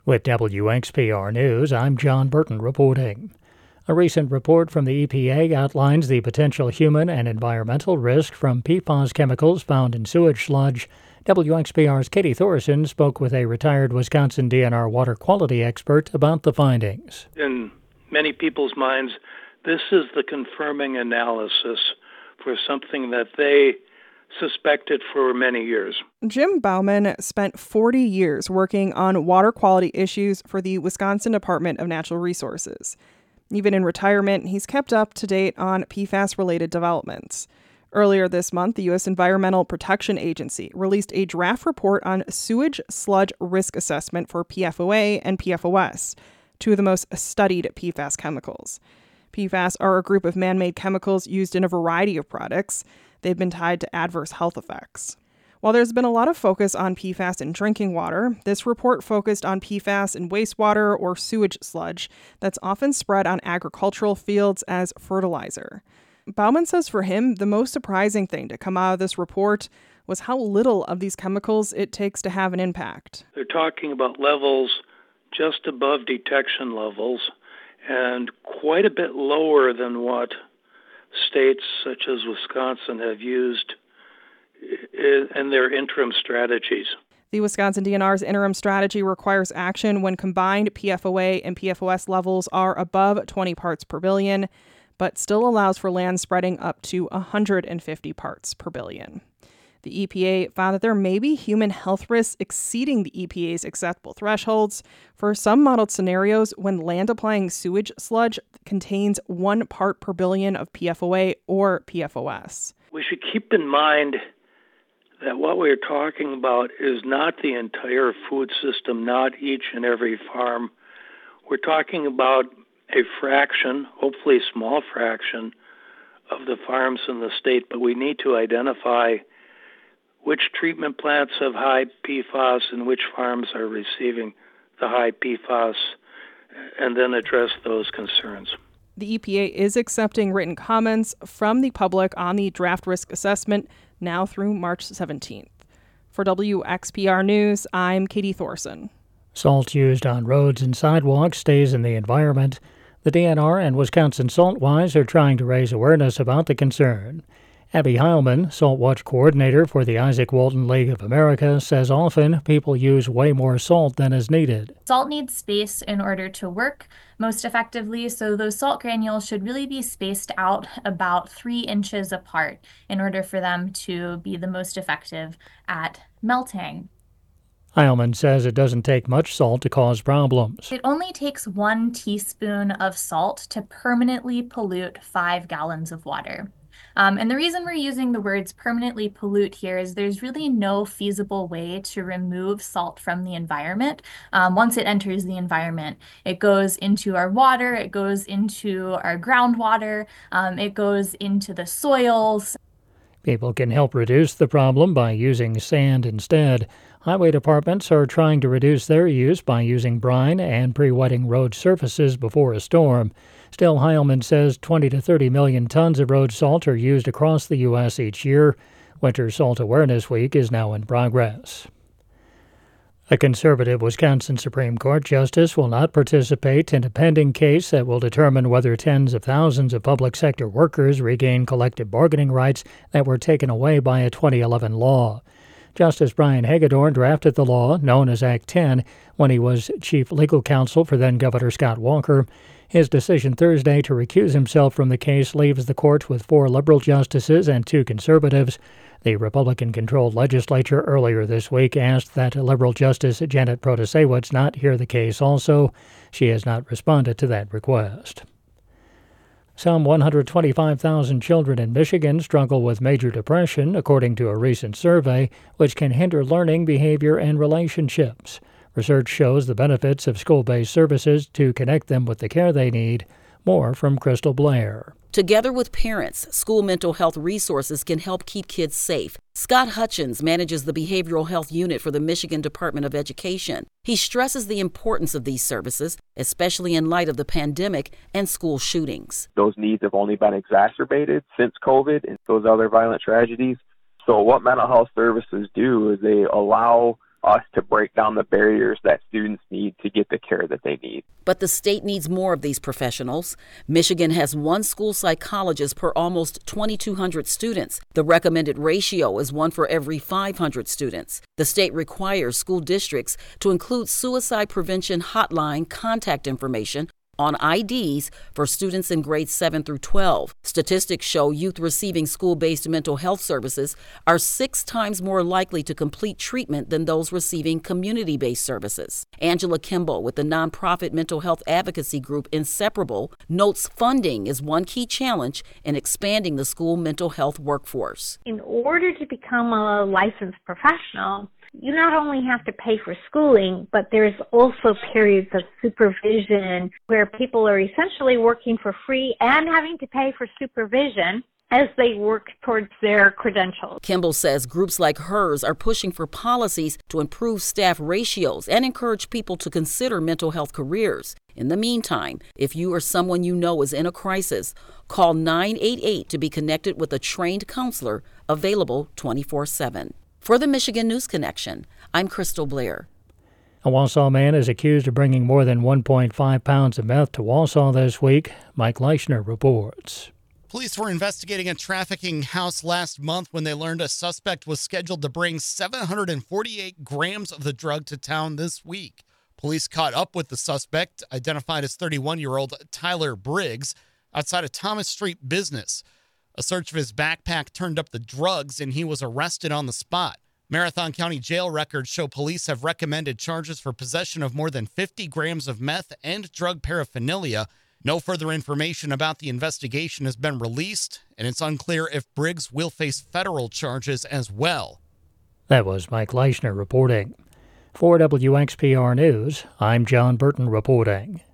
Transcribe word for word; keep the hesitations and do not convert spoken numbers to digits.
With W X P R News, I'm John Burton reporting. A recent report from the E P A outlines the potential human and environmental risk from P FAS chemicals found in sewage sludge. W X P R's Katie Thorson spoke with a retired Wisconsin D N R water quality expert about the findings. In many people's minds, this is the confirming analysis for something that they suspected for many years. Jim Bauman spent forty years working on water quality issues for the Wisconsin Department of Natural Resources. Even in retirement, he's kept up to date on P FAS-related developments. Earlier this month, the U S Environmental Protection Agency released a draft report on sewage sludge risk assessment for P F O A and P F O S, two of the most studied P FAS chemicals. P FAS are a group of man-made chemicals used in a variety of products. They've been tied to adverse health effects. While there's been a lot of focus on P FAS in drinking water, this report focused on P FAS in wastewater or sewage sludge that's often spread on agricultural fields as fertilizer. Bauman says for him, the most surprising thing to come out of this report was how little of these chemicals it takes to have an impact. They're talking about levels just above detection levels and quite a bit lower than what states such as Wisconsin have used in their interim strategies. The Wisconsin D N R's interim strategy requires action when combined P F O A and P F O S levels are above twenty parts per billion, but still allows for land spreading up to one hundred fifty parts per billion. The E P A found that there may be human health risks exceeding the E P A's acceptable thresholds for some modeled scenarios when land-applying sewage sludge contains one part per billion of P F O A or P F O S. We should keep in mind that what we're talking about is not the entire food system, not each and every farm. We're talking about a fraction, hopefully a small fraction, of the farms in the state, but we need to identify which treatment plants have high P FAS and which farms are receiving the high P FAS, and then address those concerns. The E P A is accepting written comments from the public on the draft risk assessment now through March seventeenth. For W X P R News, I'm Katie Thorson. Salt used on roads and sidewalks stays in the environment. The D N R and Wisconsin Saltwise are trying to raise awareness about the concern. Abby Heilman, Salt Watch coordinator for the Isaac Walton League of America, says often people use way more salt than is needed. Salt needs space in order to work most effectively, so those salt granules should really be spaced out about three inches apart in order for them to be the most effective at melting. Heilman says it doesn't take much salt to cause problems. It only takes one teaspoon of salt to permanently pollute five gallons of water. Um, and the reason we're using the words permanently pollute here is there's really no feasible way to remove salt from the environment. Um, once it enters the environment, it goes into our water, it goes into our groundwater, um, it goes into the soils. People can help reduce the problem by using sand instead. Highway departments are trying to reduce their use by using brine and pre-wetting road surfaces before a storm. Still, Heilman says twenty to thirty million tons of road salt are used across the U S each year. Winter Salt Awareness Week is now in progress. A conservative Wisconsin Supreme Court justice will not participate in a pending case that will determine whether tens of thousands of public sector workers regain collective bargaining rights that were taken away by a twenty eleven law. Justice Brian Hagedorn drafted the law, known as Act ten, when he was chief legal counsel for then-Governor Scott Walker. His decision Thursday to recuse himself from the case leaves the court with four liberal justices and two conservatives. The Republican-controlled legislature earlier this week asked that liberal Justice Janet Protasewicz not hear the case also. She has not responded to that request. Some one hundred twenty-five thousand children in Michigan struggle with major depression, according to a recent survey, which can hinder learning, behavior, and relationships. Research shows the benefits of school-based services to connect them with the care they need. More from Crystal Blair. Together with parents, school mental health resources can help keep kids safe. Scott Hutchins manages the behavioral health unit for the Michigan Department of Education. He stresses the importance of these services, especially in light of the pandemic and school shootings. Those needs have only been exacerbated since COVID and those other violent tragedies. So what mental health services do is they allow us to break down the barriers that students need to get the care that they need. But the state needs more of these professionals. Michigan has one school psychologist per almost twenty-two hundred students. The recommended ratio is one for every five hundred students. The state requires school districts to include suicide prevention hotline contact information on I Ds for students in grades seven through twelve. Statistics show youth receiving school-based mental health services are six times more likely to complete treatment than those receiving community-based services. Angela Kimball with the nonprofit mental health advocacy group Inseparable notes funding is one key challenge in expanding the school mental health workforce. In order to become a licensed professional, you not only have to pay for schooling, but there's also periods of supervision where people are essentially working for free and having to pay for supervision as they work towards their credentials. Kimball says groups like hers are pushing for policies to improve staff ratios and encourage people to consider mental health careers. In the meantime, if you or someone you know is in a crisis, call nine eight eight to be connected with a trained counselor available twenty-four seven. For the Michigan News Connection, I'm Crystal Blair. A Wausau man is accused of bringing more than one point five pounds of meth to Wausau this week. Mike Leischner reports. Police were investigating a trafficking house last month when they learned a suspect was scheduled to bring seven hundred forty-eight grams of the drug to town this week. Police caught up with the suspect, identified as thirty-one-year-old Tyler Briggs, outside of Thomas Street Business. A search of his backpack turned up the drugs, and he was arrested on the spot. Marathon County jail records show police have recommended charges for possession of more than fifty grams of meth and drug paraphernalia. No further information about the investigation has been released, and it's unclear if Briggs will face federal charges as well. That was Mike Leischner reporting. For W X P R News, I'm John Burton reporting.